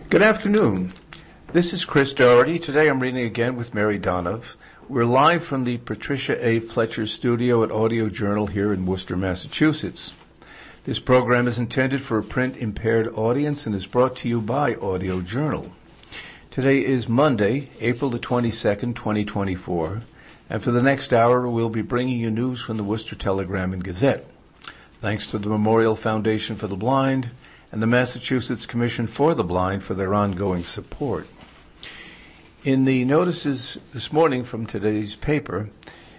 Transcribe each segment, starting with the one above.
Good afternoon. This is Chris Doherty. Today I'm reading again with Mary Donoff. We're live from the Patricia A. Fletcher studio at Audio Journal here in Worcester, Massachusetts. This program is intended for a print-impaired audience and is brought to you by Audio Journal. Today is Monday, April the 22nd, 2024, and for the next hour we'll be bringing you news from the Worcester Telegram and Gazette. Thanks to the Memorial Foundation for the Blind and the Massachusetts Commission for the Blind for their ongoing support. In the notices this morning from today's paper,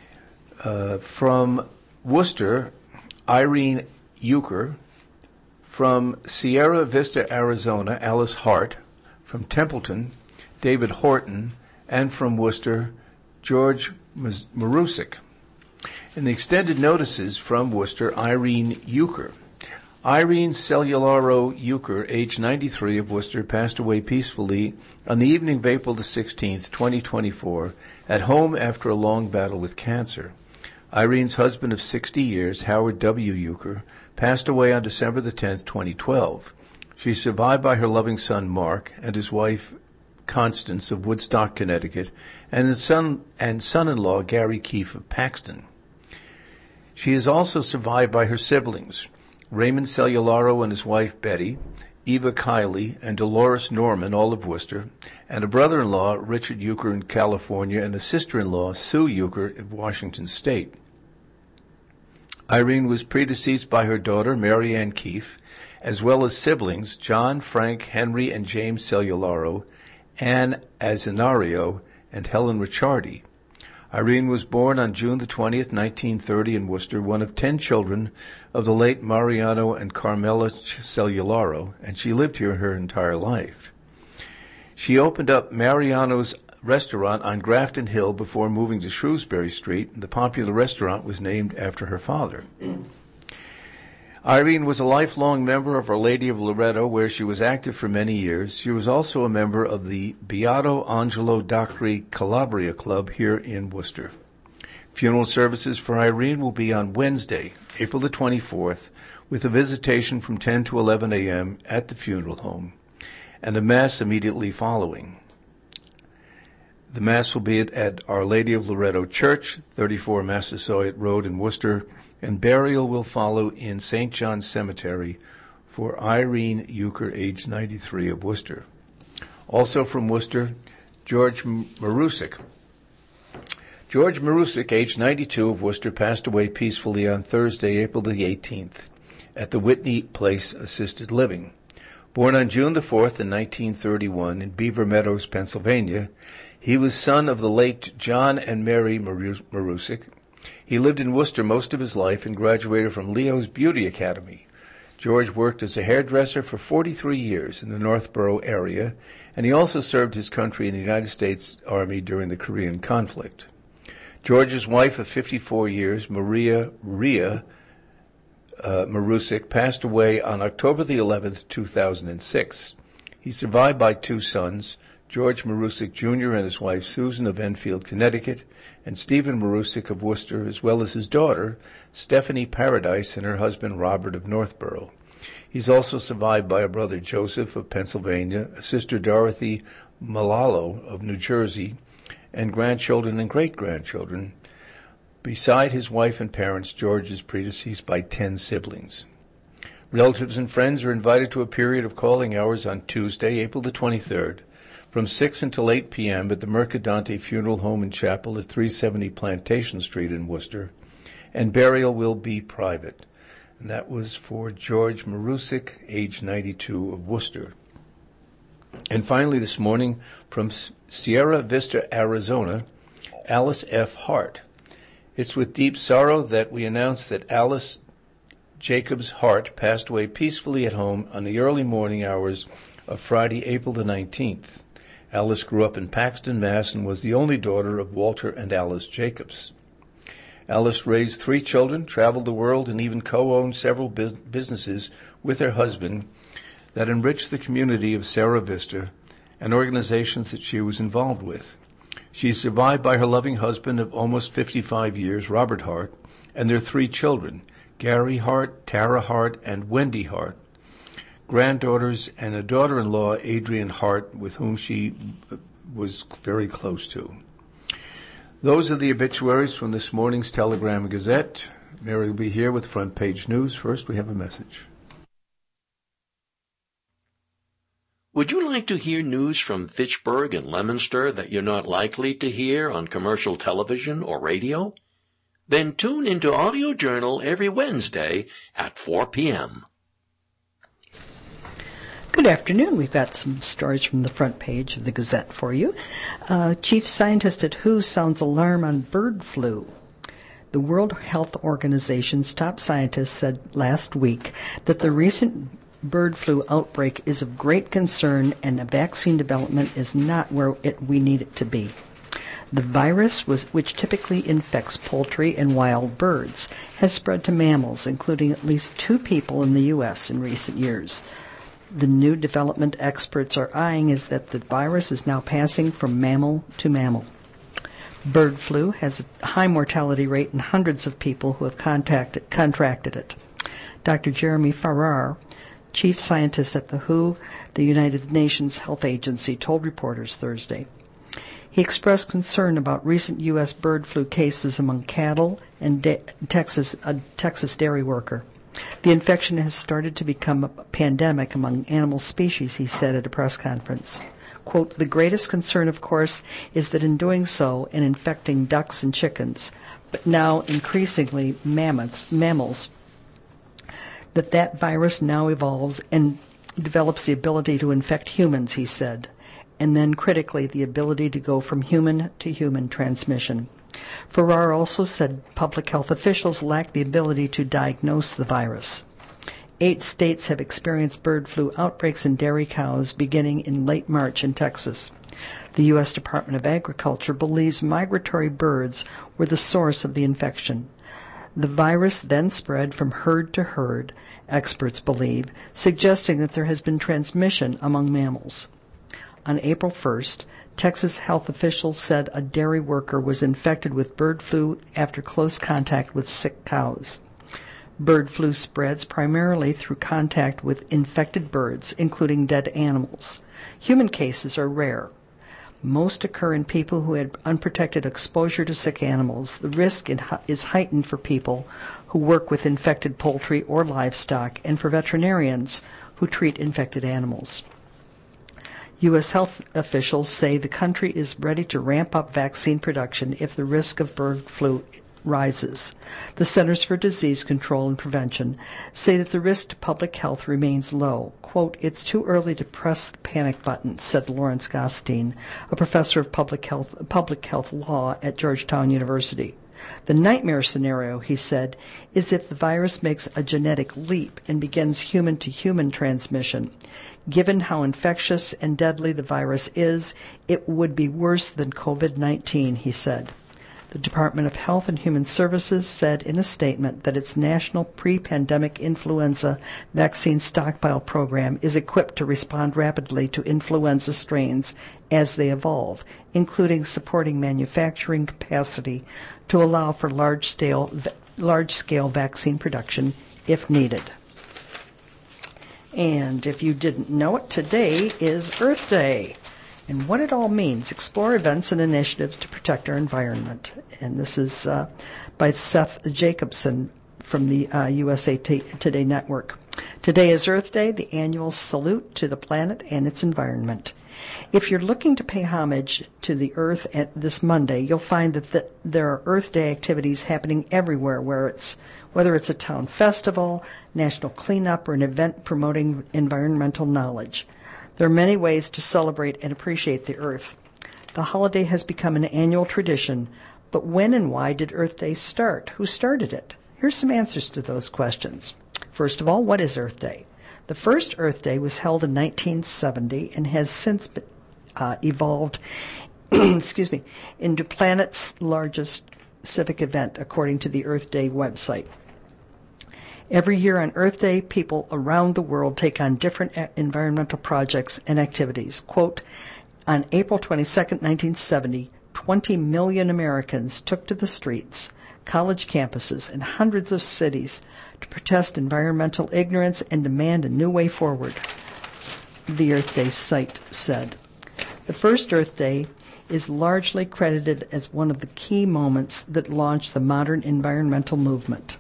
from Worcester, Irene Euchre; from Sierra Vista, Arizona, Alice Hart; from Templeton, David Horton; and from Worcester, George Marusik. In the extended notices from Worcester, Irene Euchre. Irene Cellularo Euchre, age 93, of Worcester, passed away peacefully on the evening of April the 16th, 2024, at home after a long battle with cancer. Irene's husband of 60 years, Howard W. Euchre, passed away on December the 10th, 2012. She is survived by her loving son, Mark, and his wife, Constance, of Woodstock, Connecticut, and his son-in-law, Gary Keefe, of Paxton. She is also survived by her siblings, Raymond Cellularo and his wife Betty, Eva Kiley, and Dolores Norman, all of Worcester, and a brother-in-law, Richard Euchre, in California, and a sister-in-law, Sue Euchre, of Washington State. Irene was predeceased by her daughter, Mary Ann Keefe, as well as siblings, John, Frank, Henry, and James Cellularo, Anne Azinario, and Helen Ricciardi. Irene was born on June the 20th, 1930 in Worcester, one of 10 children of the late Mariano and Carmela Cellularo, and she lived here her entire life. She opened up Mariano's restaurant on Grafton Hill before moving to Shrewsbury Street. The popular restaurant was named after her father. Irene was a lifelong member of Our Lady of Loretto, where she was active for many years. She was also a member of the Beato Angelo Docri Calabria Club here in Worcester. Funeral services for Irene will be on Wednesday, April the 24th, with a visitation from 10 to 11 a.m. at the funeral home, and a Mass immediately following. The Mass will be at Our Lady of Loretto Church, 34 Massasoit Road in Worcester, and burial will follow in St. John's Cemetery for Irene Euchre, age 93, of Worcester. Also from Worcester, George Marusik. George Marusik, age 92, of Worcester, passed away peacefully on Thursday, April the 18th, at the Whitney Place Assisted Living. Born on June the 4th in 1931 in Beaver Meadows, Pennsylvania, he was son of the late John and Mary Marusik. He lived in Worcester most of his life and graduated from Leo's Beauty Academy. George worked as a hairdresser for 43 years in the Northborough area, and he also served his country in the United States Army during the Korean conflict. George's wife of 54 years, Maria Marusik, passed away on October the 11th, 2006. He's survived by 2 sons, George Marusik Jr. and his wife Susan of Enfield, Connecticut, and Stephen Marusik of Worcester, as well as his daughter, Stephanie Paradise, and her husband, Robert of Northborough. He's also survived by a brother, Joseph of Pennsylvania, a sister, Dorothy Malalo of New Jersey, and grandchildren and great-grandchildren. Beside his wife and parents, George is predeceased by 10 siblings. Relatives and friends are invited to a period of calling hours on Tuesday, April the 23rd, from 6 until 8 p.m. at the Mercadante Funeral Home and Chapel at 370 Plantation Street in Worcester, and burial will be private. And that was for George Marusik, age 92, of Worcester. And finally this morning, from Sierra Vista, Arizona, Alice F. Hart. It's with deep sorrow that we announce that Alice Jacobs Hart passed away peacefully at home on the early morning hours of Friday, April the 19th. Alice grew up in Paxton, Mass., and was the only daughter of Walter and Alice Jacobs. Alice raised 3 children, traveled the world, and even co-owned several businesses with her husband that enriched the community of Sierra Vista and organizations that she was involved with. She is survived by her loving husband of almost 55 years, Robert Hart, and their 3 children, Gary Hart, Tara Hart, and Wendy Hart. granddaughters, and a daughter-in-law, Adrienne Hart, with whom she was very close to. Those are the obituaries from this morning's Telegram and Gazette. Mary will be here with front page news. First, we have a message. Would you like to hear news from Fitchburg and Leominster that you're not likely to hear on commercial television or radio? Then tune into Audio Journal every Wednesday at 4 p.m. Good afternoon. We've got some stories from the front page of the Gazette for you. Chief scientist at WHO sounds alarm on bird flu. The World Health Organization's top scientist said last week that the recent bird flu outbreak is of great concern and a vaccine development is not where we need it to be. The virus, which typically infects poultry and wild birds, has spread to mammals, including at least 2 people in the U.S. in recent years. The new development experts are eyeing is that the virus is now passing from mammal to mammal. Bird flu has a high mortality rate in hundreds of people who have contracted it. Dr. Jeremy Farrar, chief scientist at the WHO, the United Nations Health Agency, told reporters Thursday. He expressed concern about recent U.S. bird flu cases among cattle and a Texas dairy worker. The infection has started to become a pandemic among animal species, he said at a press conference. Quote, the greatest concern, of course, is that in doing so and infecting ducks and chickens, but now increasingly mammals, that virus now evolves and develops the ability to infect humans, he said, and then critically the ability to go from human to human transmission. Farrar also said public health officials lack the ability to diagnose the virus. 8 states have experienced bird flu outbreaks in dairy cows beginning in late March in Texas. The U.S. Department of Agriculture believes migratory birds were the source of the infection. The virus then spread from herd to herd, experts believe, suggesting that there has been transmission among mammals. On April 1st, Texas health officials said a dairy worker was infected with bird flu after close contact with sick cows. Bird flu spreads primarily through contact with infected birds, including dead animals. Human cases are rare. Most occur in people who had unprotected exposure to sick animals. The risk is heightened for people who work with infected poultry or livestock and for veterinarians who treat infected animals. U.S. health officials say the country is ready to ramp up vaccine production if the risk of bird flu rises. The Centers for Disease Control and Prevention say that the risk to public health remains low. Quote, it's too early to press the panic button, said Lawrence Gostein, a professor of public health law at Georgetown University. The nightmare scenario, he said, is if the virus makes a genetic leap and begins human-to-human transmission. Given how infectious and deadly the virus is, it would be worse than COVID-19, he said. The Department of Health and Human Services said in a statement that its national pre-pandemic influenza vaccine stockpile program is equipped to respond rapidly to influenza strains as they evolve, including supporting manufacturing capacity to allow for large-scale vaccine production if needed. And if you didn't know it, today is Earth Day. And what it all means, explore events and initiatives to protect our environment. And this is by Seth Jacobson from the USA Today Network. Today is Earth Day, the annual salute to the planet and its environment. If you're looking to pay homage to the Earth this Monday, you'll find that there are Earth Day activities happening everywhere, whether it's a town festival, national cleanup, or an event promoting environmental knowledge. There are many ways to celebrate and appreciate the Earth. The holiday has become an annual tradition, but when and why did Earth Day start? Who started it? Here's some answers to those questions. First of all, what is Earth Day? The first Earth Day was held in 1970 and has since evolved into planet's largest civic event, according to the Earth Day website. Every year on Earth Day, people around the world take on different environmental projects and activities. Quote, on April 22, 1970, 20 million Americans took to the streets, college campuses, and hundreds of cities to protest environmental ignorance and demand a new way forward, the Earth Day site said. The first Earth Day is largely credited as one of the key moments that launched the modern environmental movement.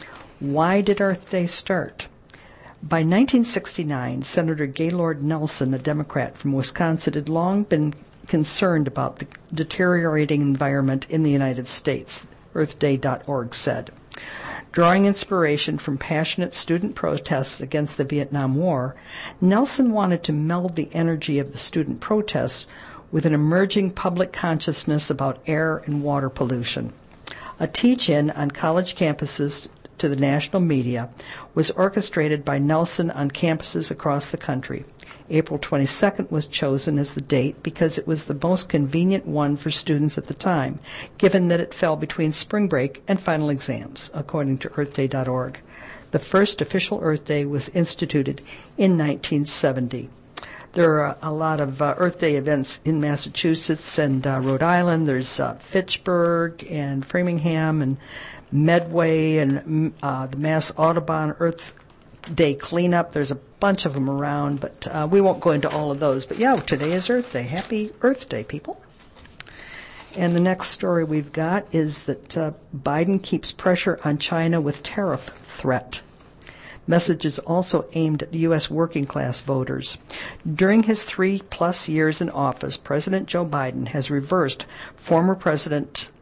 Why did Earth Day start? By 1969, Senator Gaylord Nelson, a Democrat from Wisconsin, had long been concerned about the deteriorating environment in the United States, EarthDay.org said. Drawing inspiration from passionate student protests against the Vietnam War, Nelson wanted to meld the energy of the student protests with an emerging public consciousness about air and water pollution. A teach-in on college campuses to the national media was orchestrated by Nelson on campuses across the country. April 22nd was chosen as the date because it was the most convenient one for students at the time, given that it fell between spring break and final exams, according to EarthDay.org. The first official Earth Day was instituted in 1970. There are a lot of Earth Day events in Massachusetts and Rhode Island. There's Fitchburg and Framingham and Medway and the Mass Audubon Earth Day cleanup. There's a bunch of them around, but we won't go into all of those. But yeah, today is Earth Day. Happy Earth Day, people. And the next story we've got is that Biden keeps pressure on China with tariff threat. Messages also aimed at U.S. working-class voters. During his 3+ years in office, President Joe Biden has reversed former President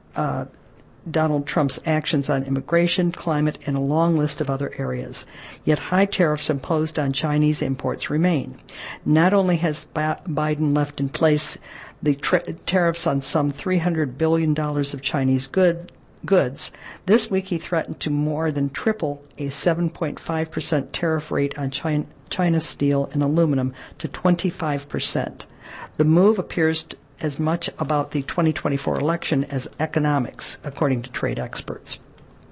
Donald Trump's actions on immigration, climate, and a long list of other areas. Yet high tariffs imposed on Chinese imports remain. Not only has Biden left in place the tariffs on some $300 billion of Chinese goods, this week he threatened to more than triple a 7.5% tariff rate on China steel and aluminum to 25%. The move appears as much about the 2024 election as economics, according to trade experts.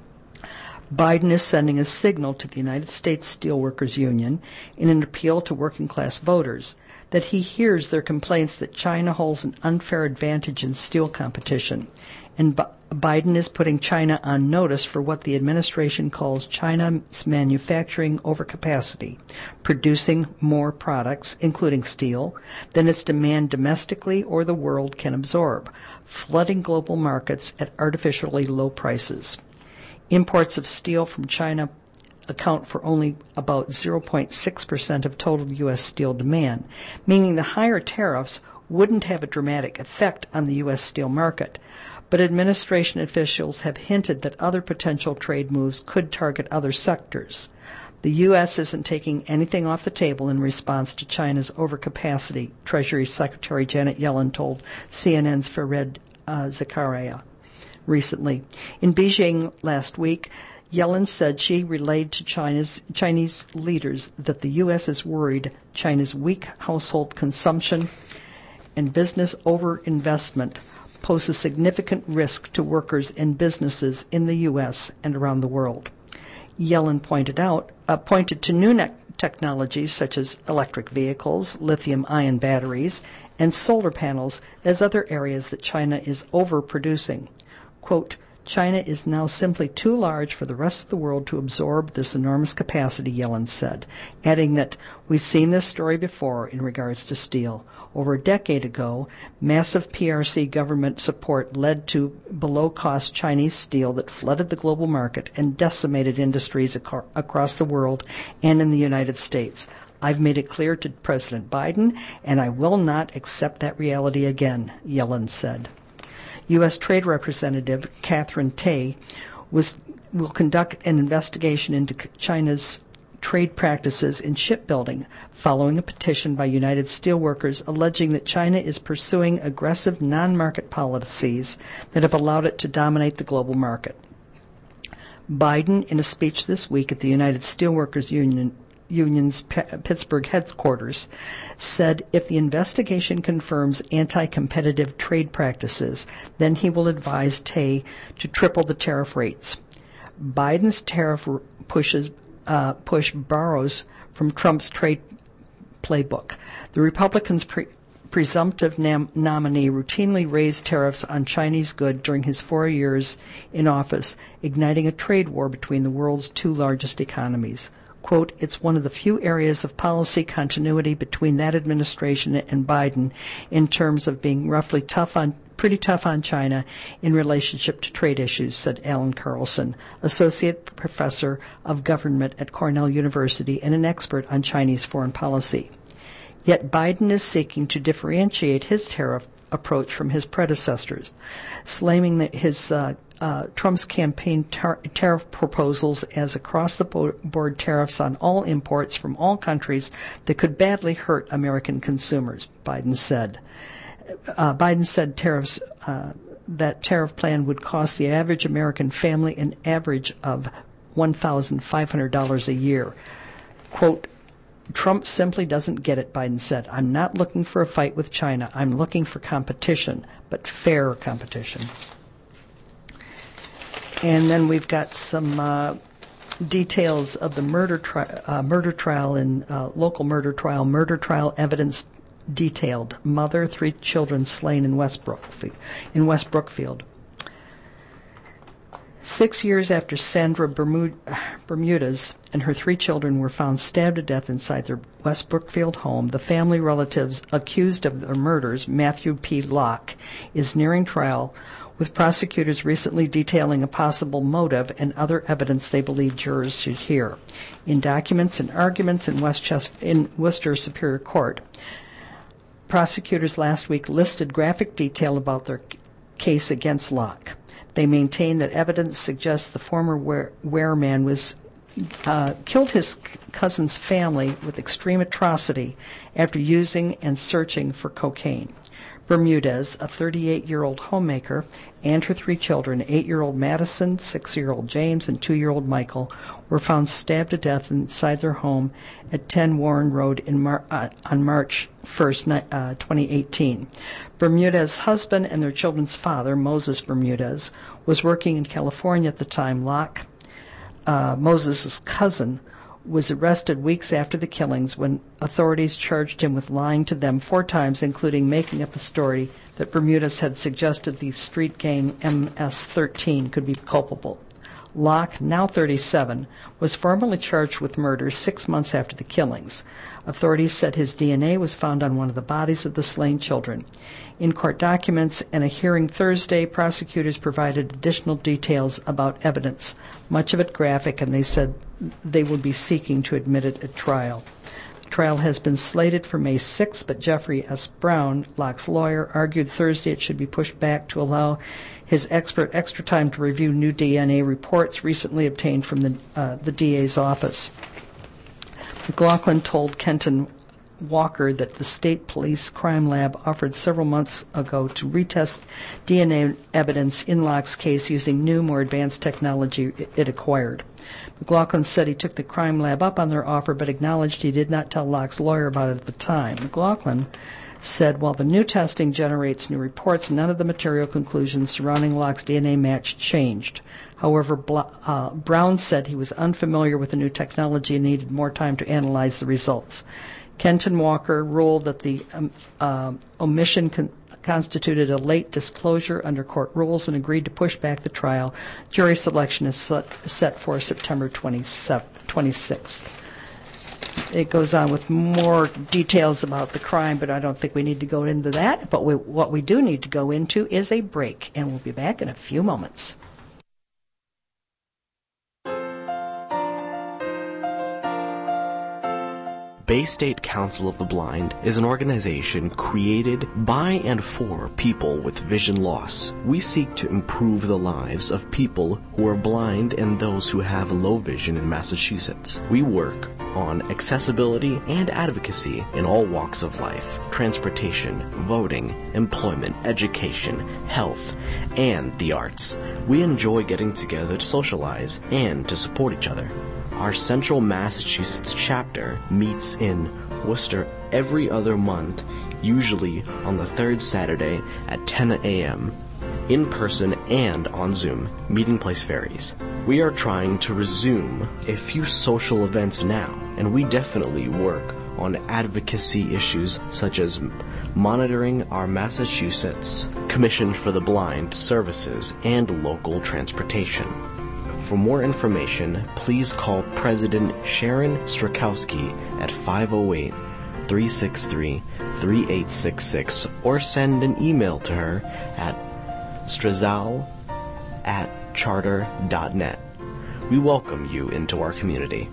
Biden is sending a signal to the United States Steelworkers Union in an appeal to working-class voters that he hears their complaints that China holds an unfair advantage in steel competition, and Biden is putting China on notice for what the administration calls China's manufacturing overcapacity, producing more products, including steel, than its demand domestically or the world can absorb, flooding global markets at artificially low prices. Imports of steel from China account for only about 0.6% of total U.S. steel demand, meaning the higher tariffs wouldn't have a dramatic effect on the U.S. steel market. But administration officials have hinted that other potential trade moves could target other sectors. The U.S. isn't taking anything off the table in response to China's overcapacity, Treasury Secretary Janet Yellen told CNN's Fareed Zakaria recently. In Beijing last week, Yellen said she relayed to Chinese leaders that the U.S. is worried China's weak household consumption and business overinvestment pose a significant risk to workers and businesses in the U.S. and around the world. Yellen pointed to new technologies such as electric vehicles, lithium-ion batteries, and solar panels as other areas that China is overproducing. Quote, China is now simply too large for the rest of the world to absorb this enormous capacity, Yellen said, adding that we've seen this story before in regards to steel. Over a decade ago, massive PRC government support led to below-cost Chinese steel that flooded the global market and decimated industries across the world and in the United States. I've made it clear to President Biden, and I will not accept that reality again, Yellen said. U.S. Trade Representative Catherine Tai will conduct an investigation into China's trade practices in shipbuilding following a petition by United Steelworkers alleging that China is pursuing aggressive non-market policies that have allowed it to dominate the global market. Biden, in a speech this week at the United Steelworkers Union's Pittsburgh headquarters, said if the investigation confirms anti-competitive trade practices, then he will advise Tai to triple the tariff rates. Biden's tariff push borrows from Trump's trade playbook. The Republicans presumptive nominee routinely raised tariffs on Chinese goods during his 4 years in office, igniting a trade war between the world's two largest economies. Quote, it's one of the few areas of policy continuity between that administration and Biden in terms of being pretty tough on China in relationship to trade issues, said Alan Carlson, associate professor of government at Cornell University and an expert on Chinese foreign policy. Yet Biden is seeking to differentiate his tariff approach from his predecessors, slamming Trump's campaign tariff proposals as across-the-board tariffs on all imports from all countries that could badly hurt American consumers, Biden said. Biden said that tariff plan would cost the average American family an average of $1,500 a year. Quote, Trump simply doesn't get it, Biden said. I'm not looking for a fight with China. I'm looking for competition, but fair competition. And then we've got some details of the murder trial in local murder trial evidence detailed. Mother, 3 children slain in West Brookfield. 6 years after Sandra Bermudez and her 3 children were found stabbed to death inside their West Brookfield home, the family relatives accused of the murders, Matthew P. Locke, is nearing trial, with prosecutors recently detailing a possible motive and other evidence they believe jurors should hear. In documents and arguments in Worcester Superior Court, prosecutors last week listed graphic detail about their case against Locke. They maintain that evidence suggests the former wereman killed his cousin's family with extreme atrocity after using and searching for cocaine. Bermudez, a 38-year-old homemaker, and her 3 children, 8-year-old Madison, 6-year-old James, and 2-year-old Michael, were found stabbed to death inside their home at 10 Warren Road on March 1st, 2018. Bermudez's husband and their children's father, Moses Bermudez, was working in California at the time. Locke, Moses' cousin, was arrested weeks after the killings when authorities charged him with lying to them 4 times, including making up a story that Bermudez had suggested the street gang MS-13 could be culpable. Locke, now 37, was formally charged with murder 6 months after the killings. Authorities said his DNA was found on one of the bodies of the slain children. In court documents and a hearing Thursday, prosecutors provided additional details about evidence, much of it graphic, and they said they would be seeking to admit it at trial. The trial has been slated for May 6, but Jeffrey S. Brown, Locke's lawyer, argued Thursday it should be pushed back to allow his expert extra time to review new DNA reports recently obtained from the DA's office. McLaughlin told Kenton Walker that the state police crime lab offered several months ago to retest DNA evidence in Locke's case using new, more advanced technology it acquired. McLaughlin said he took the crime lab up on their offer, but acknowledged he did not tell Locke's lawyer about it at the time. McLaughlin said while the new testing generates new reports, none of the material conclusions surrounding Locke's DNA match changed. However, Brown said he was unfamiliar with the new technology and needed more time to analyze the results. Kenton Walker ruled that the omission constituted a late disclosure under court rules and agreed to push back the trial. Jury selection is set for September 26th. It goes on with more details about the crime, but I don't think we need to go into that. But what we do need to go into is a break, and we'll be back in a few moments. Bay State Council of the Blind is an organization created by and for people with vision loss. We seek to improve the lives of people who are blind and those who have low vision in Massachusetts. We work on accessibility and advocacy in all walks of life: transportation, voting, employment, education, health, and the arts. We enjoy getting together to socialize and to support each other. Our Central Massachusetts chapter meets in Worcester every other month, usually on the 3rd Saturday at 10 a.m., in person and on Zoom. Meeting place varies. We are trying to resume a few social events now, and we definitely work on advocacy issues such as monitoring our Massachusetts Commission for the Blind services and local transportation. For more information, please call President Sharon Strakowski at 508-363-3866 or send an email to her at strazal@charter.net. We welcome you into our community.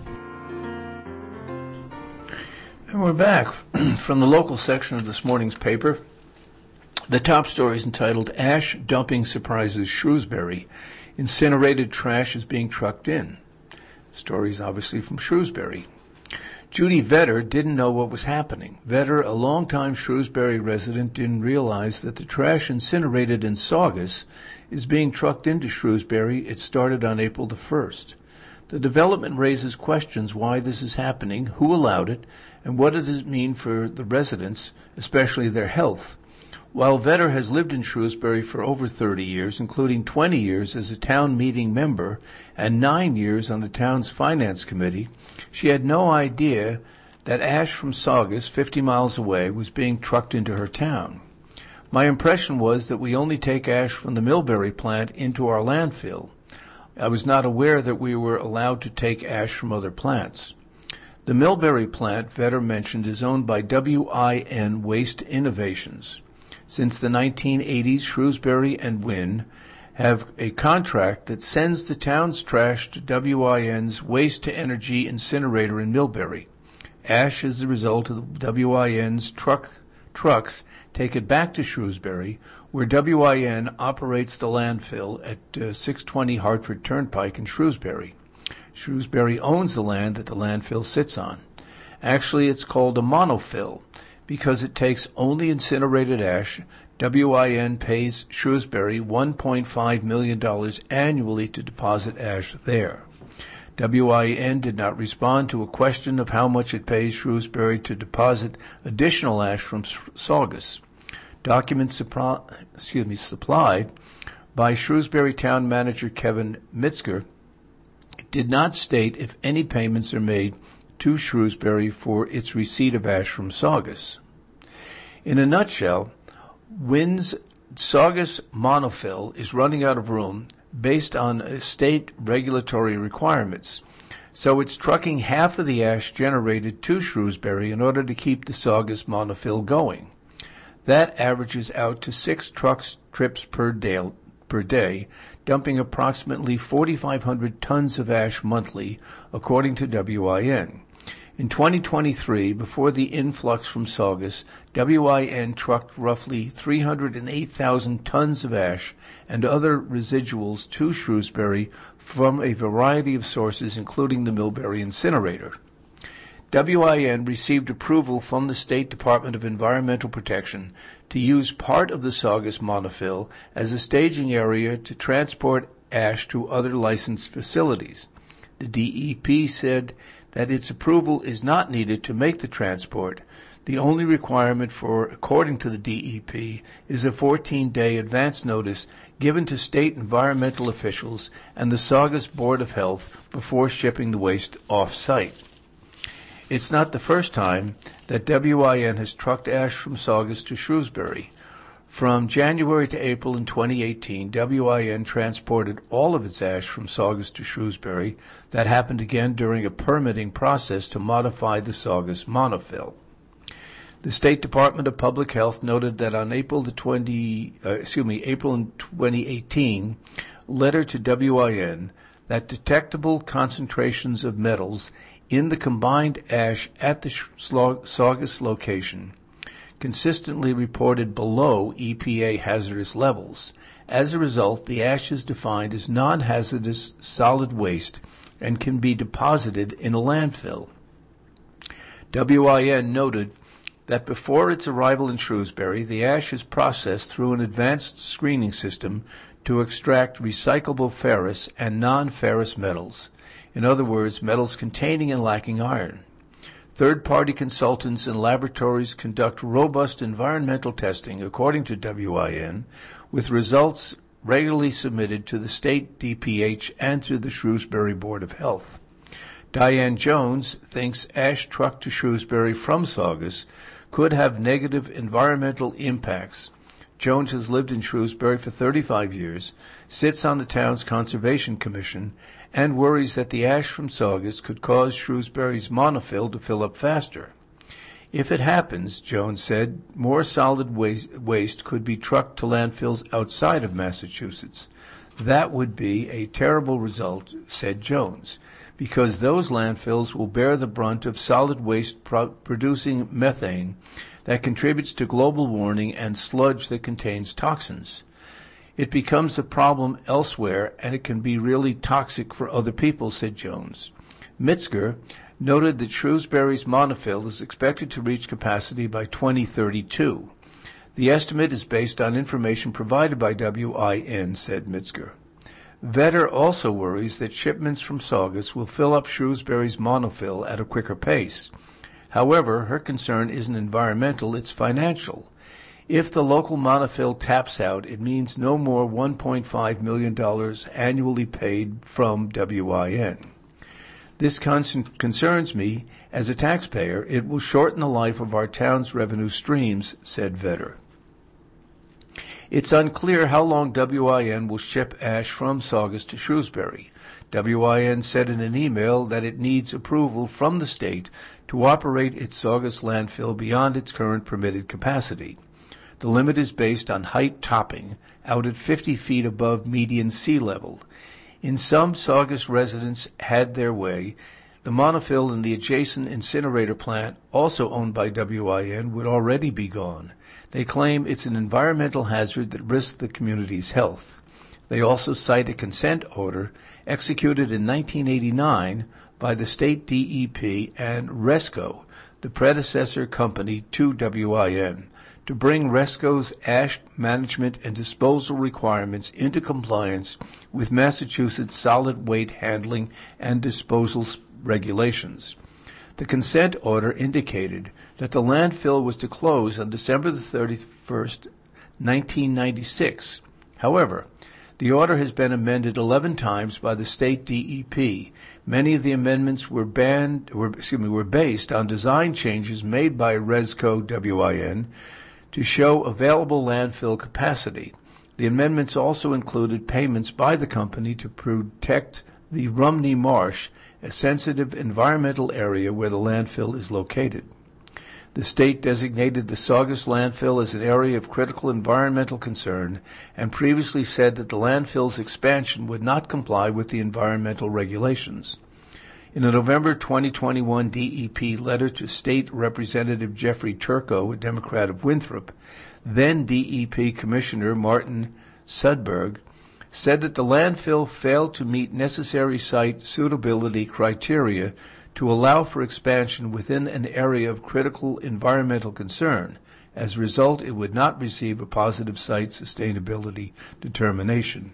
And we're back from the local section of this morning's paper. The top story is entitled, Ash Dumping Surprises Shrewsbury. Incinerated trash is being trucked in. The story is obviously from Shrewsbury. Judy Vetter didn't know what was happening. Vetter, a longtime Shrewsbury resident, didn't realize that the trash incinerated in Saugus is being trucked into Shrewsbury. It started on April the 1st. The development raises questions why this is happening, who allowed it, and what does it mean for the residents, especially their health. While Vetter has lived in Shrewsbury for over 30 years, including 20 years as a town meeting member and 9 years on the town's finance committee, she had no idea that ash from Saugus, 50 miles away, was being trucked into her town. My impression was that we only take ash from the Millbury plant into our landfill. I was not aware that we were allowed to take ash from other plants. The Millbury plant, Vetter mentioned, is owned by WIN Waste Innovations. Since the 1980s, Shrewsbury and Wynn have a contract that sends the town's trash to WIN's waste-to-energy incinerator in Millbury. Ash is the result of WIN's trucks take it back to Shrewsbury, where WIN operates the landfill at 620 Hartford Turnpike in Shrewsbury. Shrewsbury owns the land that the landfill sits on. Actually, it's called a monofill. Because it takes only incinerated ash, WIN pays Shrewsbury $1.5 million annually to deposit ash there. WIN did not respond to a question of how much it pays Shrewsbury to deposit additional ash from Saugus. Documents supplied by Shrewsbury Town Manager Kevin Mitzker did not state if any payments are made to Shrewsbury for its receipt of ash from Saugus. In a nutshell, WIN's Saugus monofill is running out of room based on state regulatory requirements, so it's trucking half of the ash generated to Shrewsbury in order to keep the Saugus monofill going. That averages out to 6 trips per day, dumping approximately 4,500 tons of ash monthly, according to WIN. In 2023, before the influx from Saugus, WIN trucked roughly 308,000 tons of ash and other residuals to Shrewsbury from a variety of sources, including the Millbury incinerator. WIN received approval from the State Department of Environmental Protection to use part of the Saugus monofill as a staging area to transport ash to other licensed facilities. The DEP said that its approval is not needed to make the transport. The only requirement according to the DEP, is a 14-day advance notice given to state environmental officials and the Saugus Board of Health before shipping the waste off-site. It's not the first time that WIN has trucked ash from Saugus to Shrewsbury. From January to April in 2018, WIN transported all of its ash from Saugus to Shrewsbury. That happened again during a permitting process to modify the Saugus monofill. The State Department of Public Health noted that on April in 2018, letter to WIN that detectable concentrations of metals in the combined ash at the Saugus location consistently reported below EPA hazardous levels. As a result, the ash is defined as non-hazardous solid waste and can be deposited in a landfill. WIN noted that before its arrival in Shrewsbury, the ash is processed through an advanced screening system to extract recyclable ferrous and non-ferrous metals. In other words, metals containing and lacking iron. Third-party consultants and laboratories conduct robust environmental testing, according to WIN, with results regularly submitted to the state DPH and to the Shrewsbury Board of Health. Diane Jones thinks ash trucked to Shrewsbury from Saugus could have negative environmental impacts. Jones has lived in Shrewsbury for 35 years, sits on the town's Conservation Commission, and worries that the ash from Saugus could cause Shrewsbury's monofill to fill up faster. If it happens, Jones said, more solid waste could be trucked to landfills outside of Massachusetts. That would be a terrible result, said Jones, because those landfills will bear the brunt of solid waste producing methane that contributes to global warming and sludge that contains toxins. It becomes a problem elsewhere, and it can be really toxic for other people, said Jones. Mitzger noted that Shrewsbury's monofill is expected to reach capacity by 2032. The estimate is based on information provided by WIN, said Mitzger. Vedder also worries that shipments from Saugus will fill up Shrewsbury's monofill at a quicker pace. However, her concern isn't environmental, it's financial. If the local monofill taps out, it means no more $1.5 million annually paid from WIN. This concerns me. As a taxpayer, it will shorten the life of our town's revenue streams, said Vedder. It's unclear how long WIN will ship ash from Saugus to Shrewsbury. WIN said in an email that it needs approval from the state to operate its Saugus landfill beyond its current permitted capacity. The limit is based on height topping, out at 50 feet above median sea level. In some, Saugus residents had their way. The monofill in the adjacent incinerator plant, also owned by WIN, would already be gone. They claim it's an environmental hazard that risks the community's health. They also cite a consent order executed in 1989 by the state DEP and Resco, the predecessor company to WIN, to bring Resco's ash management and disposal requirements into compliance with Massachusetts solid waste handling and disposal regulations. The consent order indicated that the landfill was to close on December the 31st, 1996. However, the order has been amended 11 times by the state DEP. Many of the amendments were based on design changes made by Resco WIN to show available landfill capacity. The amendments also included payments by the company to protect the Rumney Marsh, a sensitive environmental area where the landfill is located. The state designated the Saugus landfill as an area of critical environmental concern and previously said that the landfill's expansion would not comply with the environmental regulations. In a November 2021 DEP letter to State Representative Jeffrey Turco, a Democrat of Winthrop, then DEP Commissioner Martin Sudberg said that the landfill failed to meet necessary site suitability criteria to allow for expansion within an area of critical environmental concern. As a result, it would not receive a positive site sustainability determination.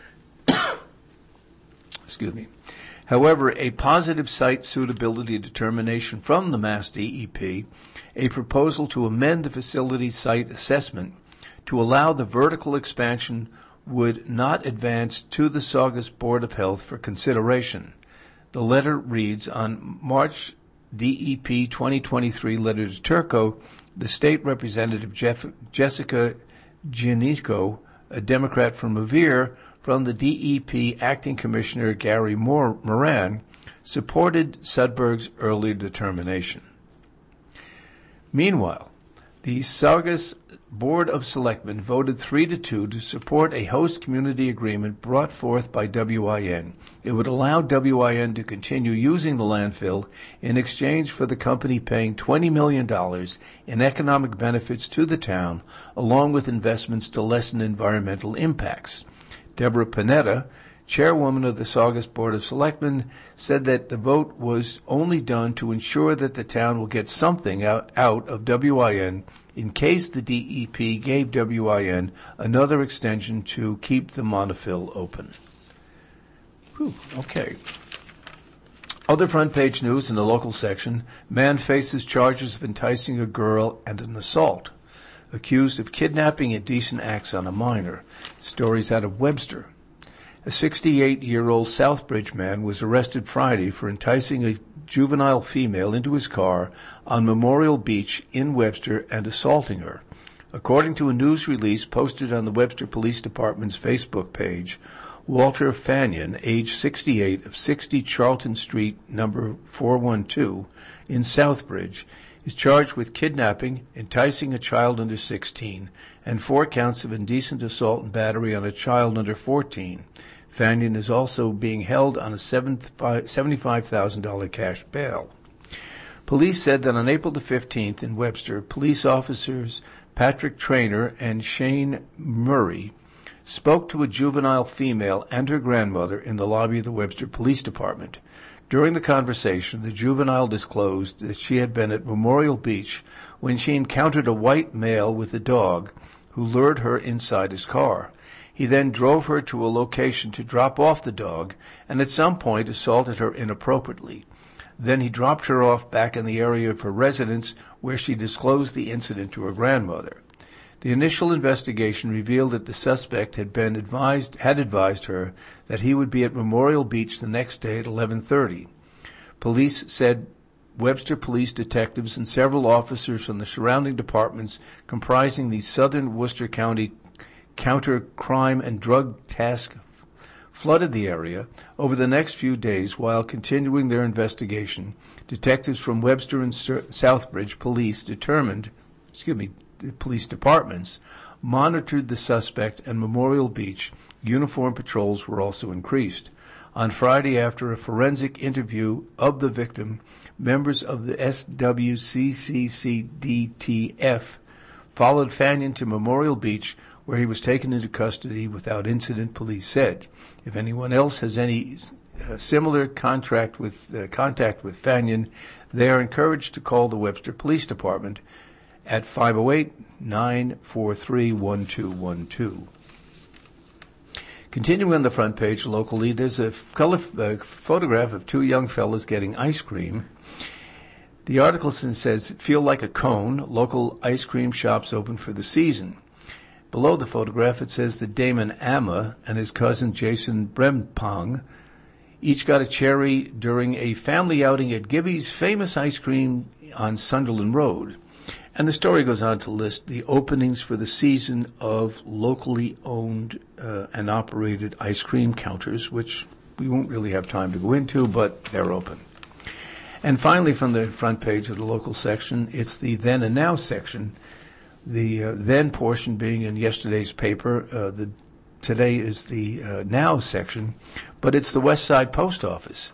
Excuse me. However, a positive site suitability determination from the Mass DEP, a proposal to amend the facility site assessment to allow the vertical expansion, would not advance to the Saugus Board of Health for consideration. The letter reads, on March DEP 2023 letter to Turco, the State Representative Jessica Giannico, a Democrat from Revere, from the DEP Acting Commissioner Gary Moran, supported Sudberg's earlier determination. Meanwhile, the Saugus Board of Selectmen voted 3-2 to support a host community agreement brought forth by WIN. It would allow WIN to continue using the landfill in exchange for the company paying $20 million in economic benefits to the town, along with investments to lessen environmental impacts. Deborah Panetta, chairwoman of the Saugus Board of Selectmen, said that the vote was only done to ensure that the town will get something out of WIN in case the DEP gave WIN another extension to keep the monofill open. Whew, okay. Other front page news in the local section: man faces charges of enticing a girl and an assault, accused of kidnapping indecent acts on a minor. Stories out of Webster. A 68-year-old Southbridge man was arrested Friday for enticing a juvenile female into his car on Memorial Beach in Webster and assaulting her. According to a news release posted on the Webster Police Department's Facebook page, Walter Fanyon, age 68, of 60 Charlton Street, number 412, in Southbridge, is charged with kidnapping, enticing a child under 16, and 4 counts of indecent assault and battery on a child under 14. Fanyon is also being held on a $75,000 cash bail. Police said that on April the 15th in Webster, police officers Patrick Traynor and Shane Murray spoke to a juvenile female and her grandmother in the lobby of the Webster Police Department. During the conversation, the juvenile disclosed that she had been at Memorial Beach when she encountered a white male with a dog who lured her inside his car. He then drove her to a location to drop off the dog and at some point assaulted her inappropriately. Then he dropped her off back in the area of her residence where she disclosed the incident to her grandmother. The initial investigation revealed that the suspect had advised her that he would be at Memorial Beach the next day at 11:30. Police said Webster police detectives and several officers from the surrounding departments comprising the Southern Worcester County Counter Crime and Drug Task flooded the area. Over the next few days, while continuing their investigation, detectives from Webster and Southbridge police police departments monitored the suspect, and Memorial Beach uniformed patrols were also increased. On Friday, after a forensic interview of the victim, members of the SWCCCDTF followed Fanyon to Memorial Beach, where he was taken into custody without incident, police said. If anyone else has any similar contact with Fanyon, they are encouraged to call the Webster Police Department at 508-943-1212. Continuing on the front page locally, there's a photograph of 2 young fellas getting ice cream. The article says, "Feel like a cone, local ice cream shops open for the season." Below the photograph, it says that Damon Amma and his cousin Jason Brempong each got a cherry during a family outing at Gibby's famous ice cream on Sunderland Road. And the story goes on to list the openings for the season of locally owned and operated ice cream counters, which we won't really have time to go into, but they're open. And finally, from the front page of the local section, it's the then and now section. The then portion being in yesterday's paper. Today is the now section, but it's the West Side Post Office.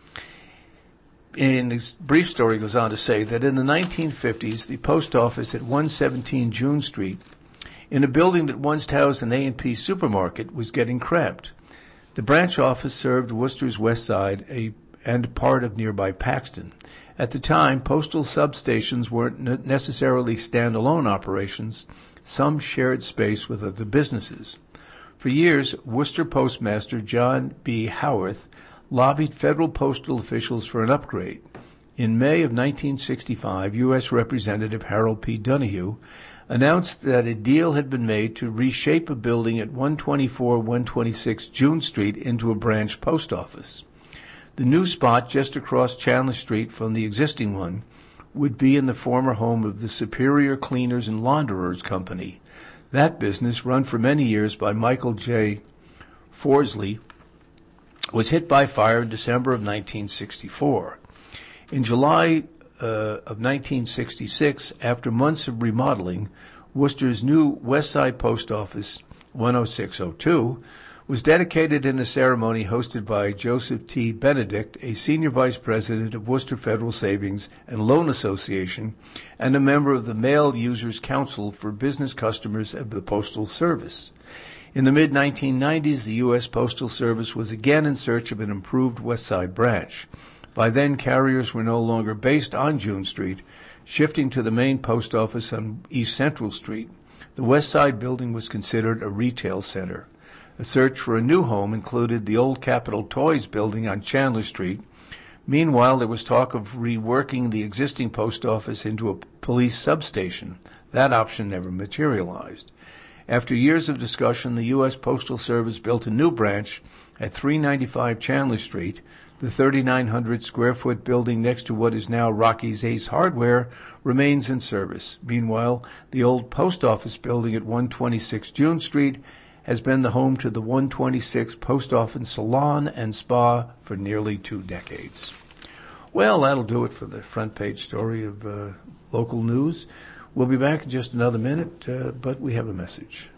And this brief story goes on to say that in the 1950s, the post office at 117 June Street, in a building that once housed an A&P supermarket, was getting cramped. The branch office served Worcester's West Side and part of nearby Paxton. At the time, postal substations weren't necessarily standalone operations. Some shared space with other businesses. For years, Worcester Postmaster John B. Howarth lobbied federal postal officials for an upgrade. In May of 1965, U.S. Representative Harold P. Donahue announced that a deal had been made to reshape a building at 124-126 June Street into a branch post office. The new spot just across Chandler Street from the existing one would be in the former home of the Superior Cleaners and Launderers Company. That business, run for many years by Michael J. Forsley, was hit by fire in December of 1964. In July of 1966, after months of remodeling, Worcester's new West Side Post Office, 10602, was dedicated in a ceremony hosted by Joseph T. Benedict, a senior vice president of Worcester Federal Savings and Loan Association and a member of the Mail Users Council for business customers of the Postal Service. In the mid-1990s, the U.S. Postal Service was again in search of an improved West Side branch. By then, carriers were no longer based on June Street, shifting to the main post office on East Central Street. The West Side building was considered a retail center. A search for a new home included the old Capitol Toys building on Chandler Street. Meanwhile, there was talk of reworking the existing post office into a police substation. That option never materialized. After years of discussion, the U.S. Postal Service built a new branch At 395 Chandler Street, the 3,900 square foot building next to what is now Rocky's Ace Hardware remains in service. Meanwhile, the old post office building at 126 June Street has been the home to the 126 Post Office Salon and Spa for nearly 2 decades. Well, that'll do it for the front page story of local news. We'll be back in just another minute, but we have a message.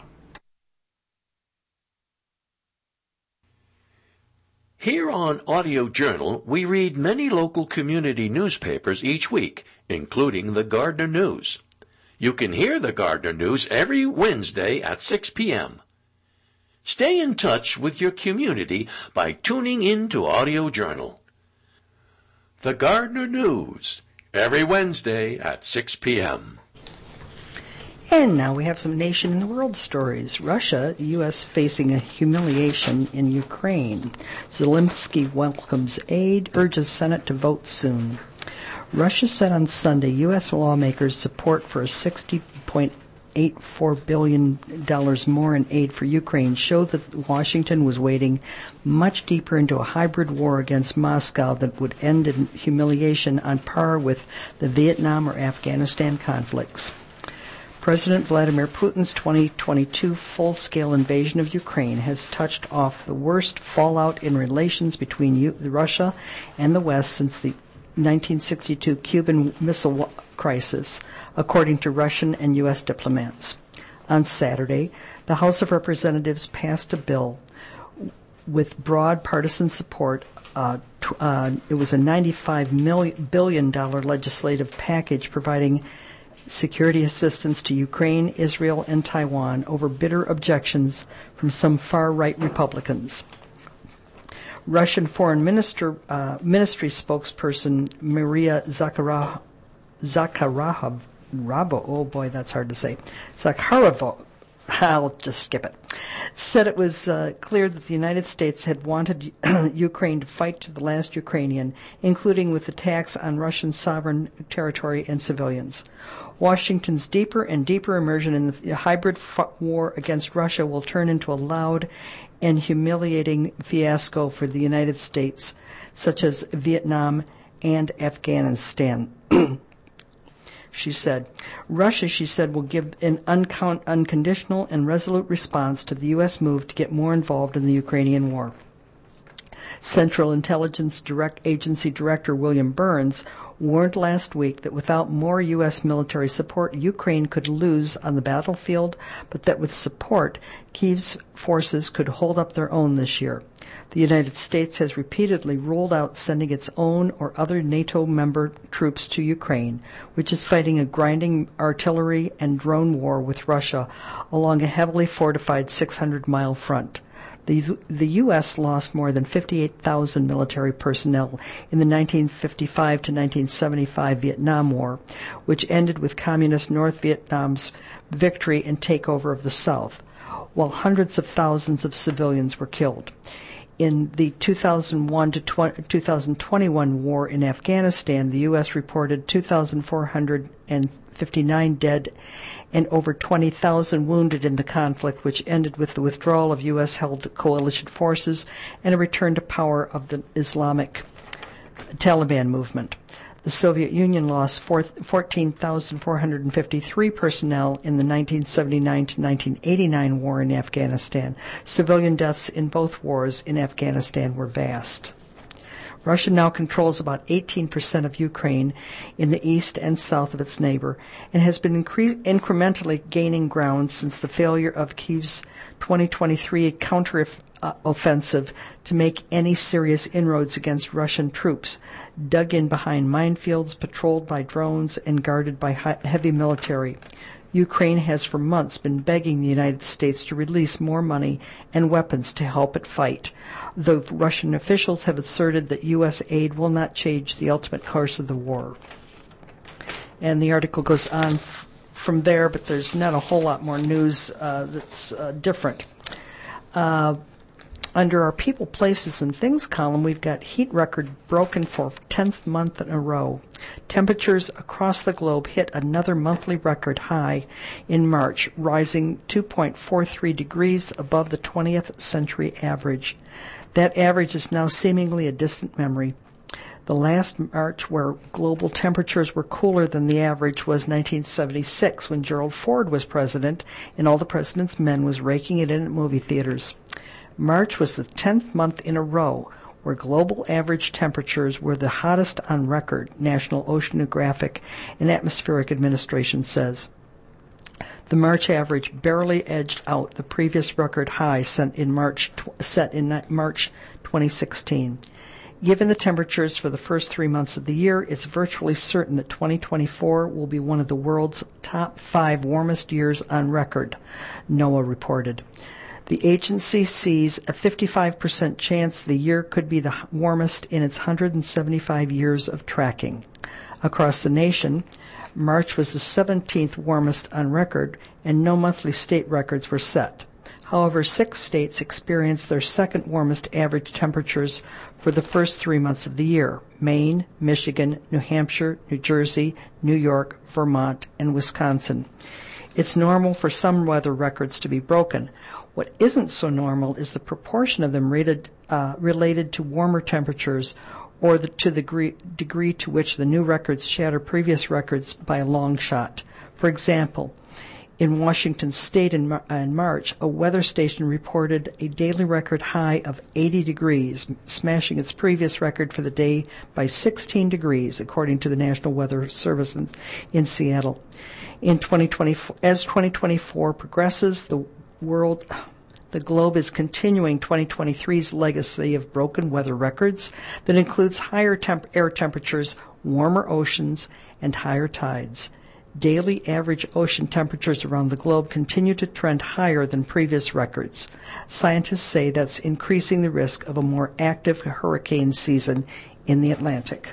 Here on Audio Journal, we read many local community newspapers each week, including the Gardner News. You can hear the Gardner News every Wednesday at 6 p.m. Stay in touch with your community by tuning in to Audio Journal. The Gardner News, every Wednesday at 6 p.m. And now we have some nation in the world stories. Russia, U.S. facing a humiliation in Ukraine. Zelensky welcomes aid, urges Senate to vote soon. Russia said on Sunday U.S. lawmakers' support for $60.84 billion more in aid for Ukraine showed that Washington was wading much deeper into a hybrid war against Moscow that would end in humiliation on par with the Vietnam or Afghanistan conflicts. President Vladimir Putin's 2022 full-scale invasion of Ukraine has touched off the worst fallout in relations between Russia and the West since the 1962 Cuban Missile Crisis, according to Russian and U.S. diplomats. On Saturday, the House of Representatives passed a bill with broad partisan support. It was a $95 billion legislative package providing security assistance to Ukraine, Israel, and Taiwan over bitter objections from some far-right Republicans. Russian Foreign Ministry spokesperson Maria Zakharova, oh boy, that's hard to say, Zakharova, I'll just skip it, said it was clear that the United States had wanted Ukraine to fight to the last Ukrainian, including with attacks on Russian sovereign territory and civilians. Washington's deeper and deeper immersion in the hybrid war against Russia will turn into a loud and humiliating fiasco for the United States, such as Vietnam and Afghanistan. She said, Russia, she said, will give an unconditional and resolute response to the U.S. move to get more involved in the Ukrainian war. Central Intelligence Agency Director William Burns warned last week that without more U.S. military support, Ukraine could lose on the battlefield, but that with support, Kyiv's forces could hold up their own this year. The United States has repeatedly ruled out sending its own or other NATO member troops to Ukraine, which is fighting a grinding artillery and drone war with Russia along a heavily fortified 600-mile front. The U.S. lost more than 58,000 military personnel in the 1955 to 1975 Vietnam War, which ended with Communist North Vietnam's victory and takeover of the South, while hundreds of thousands of civilians were killed. In the 2001 to 2021 war in Afghanistan, the U.S. reported 2,459 dead and over 20,000 wounded in the conflict, which ended with the withdrawal of U.S.-held coalition forces and a return to power of the Islamic Taliban movement. The Soviet Union lost 14,453 personnel in the 1979 to 1989 war in Afghanistan. Civilian deaths in both wars in Afghanistan were vast. Russia now controls about 18% of Ukraine in the east and south of its neighbor and has been incrementally gaining ground since the failure of Kyiv's 2023 counteroffensive to make any serious inroads against Russian troops, dug in behind minefields, patrolled by drones, and guarded by heavy military. Ukraine has for months been begging the United States to release more money and weapons to help it fight, though Russian officials have asserted that U.S. aid will not change the ultimate course of the war. And the article goes on from there, but there's not a whole lot more news that's different. Under our People, Places, and Things column, we've got heat record broken for 10th month in a row. Temperatures across the globe hit another monthly record high in March, rising 2.43 degrees above the 20th century average. That average is now seemingly a distant memory. The last March where global temperatures were cooler than the average was 1976, when Gerald Ford was president and All the President's Men was raking it in at movie theaters. March was the 10th month in a row where global average temperatures were the hottest on record, National Oceanographic and Atmospheric Administration says. The March average barely edged out the previous record high set in March 2016. Given the temperatures for the first 3 months of the year, it's virtually certain that 2024 will be one of the world's top 5 warmest years on record, NOAA reported. The agency sees a 55% chance the year could be the warmest in its 175 years of tracking. Across the nation, March was the 17th warmest on record, and no monthly state records were set. However, 6 states experienced their second warmest average temperatures for the first 3 months of the year: Maine, Michigan, New Hampshire, New Jersey, New York, Vermont, and Wisconsin. It's normal for some weather records to be broken. What isn't so normal is the proportion of them related to warmer temperatures, or to the degree to which the new records shatter previous records by a long shot. For example, in Washington State in March, a weather station reported a daily record high of 80 degrees, smashing its previous record for the day by 16 degrees, according to the National Weather Service in Seattle. In 2024, as 2024 progresses, the globe is continuing 2023's legacy of broken weather records that includes higher air temperatures, warmer oceans, and higher tides. Daily average ocean temperatures around the globe continue to trend higher than previous records. Scientists say that's increasing the risk of a more active hurricane season in the Atlantic.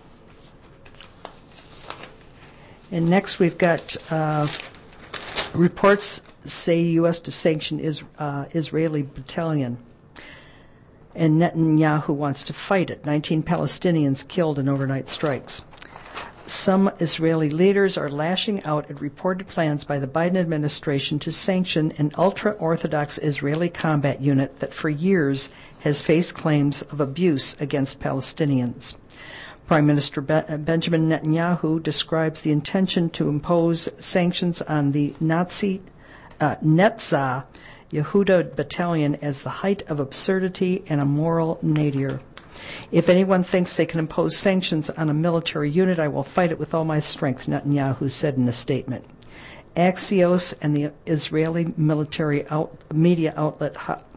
And next we've got reports say U.S. to sanction Israeli battalion, and Netanyahu wants to fight it. 19 Palestinians killed in overnight strikes. Some Israeli leaders are lashing out at reported plans by the Biden administration to sanction an ultra-Orthodox Israeli combat unit that for years has faced claims of abuse against Palestinians. Prime Minister Benjamin Netanyahu describes the intention to impose sanctions on the Nazi Netzah Yehuda battalion as the height of absurdity and a moral nadir. If anyone thinks they can impose sanctions on a military unit, I will fight it with all my strength, Netanyahu said in a statement. Axios and the Israeli military media outlet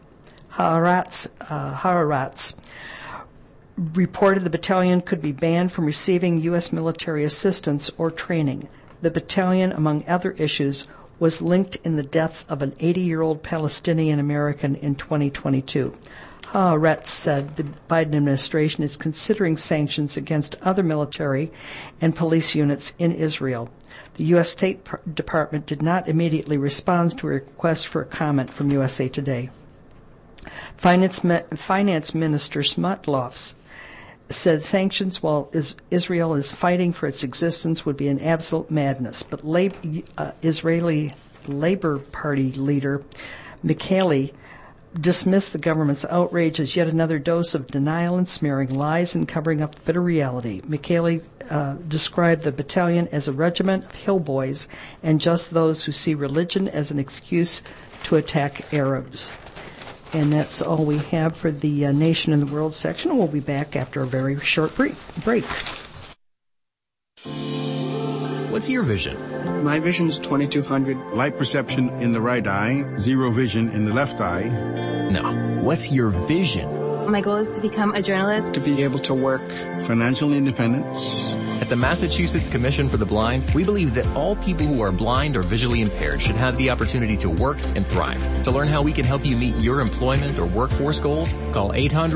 Haaretz reported the battalion could be banned from receiving U.S. military assistance or training. The battalion, among other issues, was linked in the death of an 80-year-old Palestinian American in 2022. Haaretz said the Biden administration is considering sanctions against other military and police units in Israel. The U.S. State Department did not immediately respond to a request for a comment from USA Today. Finance Minister Smotrich said sanctions while Israel is fighting for its existence would be an absolute madness. But Israeli Labor Party leader Mikhaili dismissed the government's outrage as yet another dose of denial and smearing, lies and covering up the bitter reality. Mikhaili described the battalion as a regiment of hillboys and just those who see religion as an excuse to attack Arabs. And that's all we have for the Nation and the World section. We'll be back after a very short break. What's your vision? My vision is 2200. Light perception in the right eye, zero vision in the left eye. No. What's your vision? My goal is to become a journalist. To be able to work. Financial independence. At the Massachusetts Commission for the Blind, we believe that all people who are blind or visually impaired should have the opportunity to work and thrive. To learn how we can help you meet your employment or workforce goals, call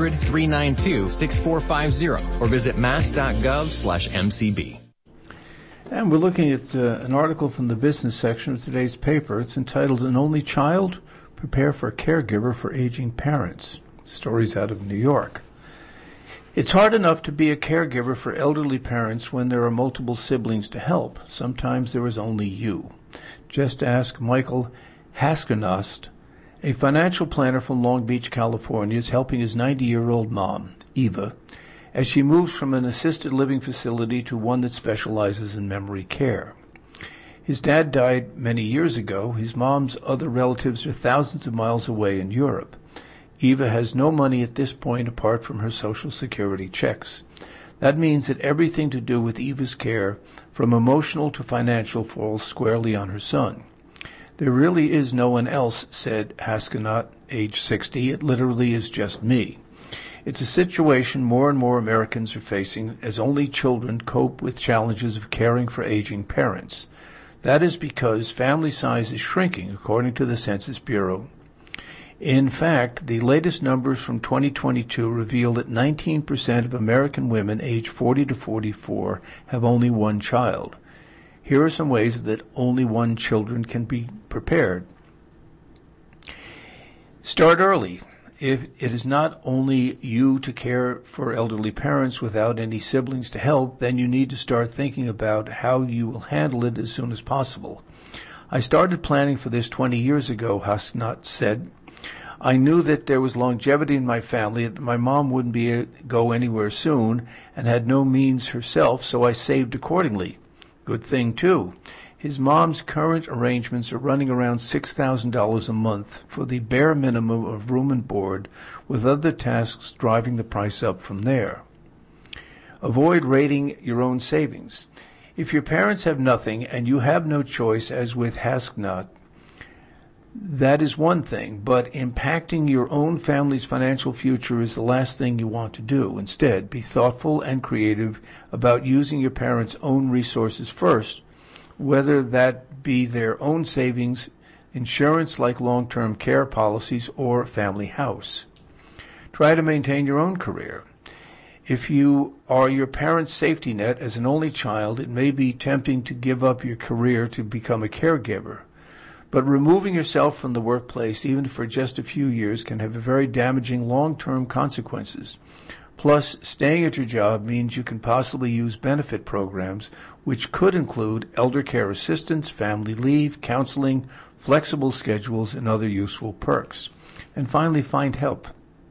800-392-6450 or visit mass.gov/MCB. And we're looking at an article from the business section of today's paper. It's entitled, "An Only Child? Prepare for a Caregiver for Aging Parents." Stories out of New York. It's hard enough to be a caregiver for elderly parents when there are multiple siblings to help. Sometimes there is only you. Just ask Michael Haskernost, A financial planner from Long Beach, California, is helping his 90-year-old mom, Eva, as she moves from an assisted living facility to one that specializes in memory care. His dad died many years ago. His mom's other relatives are thousands of miles away in Europe. Eva has no money at this point apart from her Social Security checks. That means that everything to do with Eva's care, from emotional to financial, falls squarely on her son. There really is no one else, said Haskanot, age 60. It literally is just me. It's a situation more and more Americans are facing as only children cope with challenges of caring for aging parents. That is because family size is shrinking, according to the Census Bureau. In fact, the latest numbers from 2022 reveal that 19% of American women aged 40 to 44 have only one child. Here are some ways that only one children can be prepared. Start early. If it is not only you to care for elderly parents without any siblings to help, then you need to start thinking about how you will handle it as soon as possible. I started planning for this 20 years ago, Hasnat said. I knew that there was longevity in my family, that my mom wouldn't go anywhere soon, and had no means herself, so I saved accordingly. Good thing, too. His mom's current arrangements are running around $6,000 a month for the bare minimum of room and board, with other tasks driving the price up from there. Avoid raiding your own savings. If your parents have nothing and you have no choice, as with Haskanot, that is one thing, but impacting your own family's financial future is the last thing you want to do. Instead, be thoughtful and creative about using your parents' own resources first, whether that be their own savings, insurance like long-term care policies, or family house. Try to maintain your own career. If you are your parents' safety net as an only child, it may be tempting to give up your career to become a caregiver. But removing yourself from the workplace, even for just a few years, can have very damaging long-term consequences. Plus, staying at your job means you can possibly use benefit programs, which could include elder care assistance, family leave, counseling, flexible schedules, and other useful perks. And finally, find help.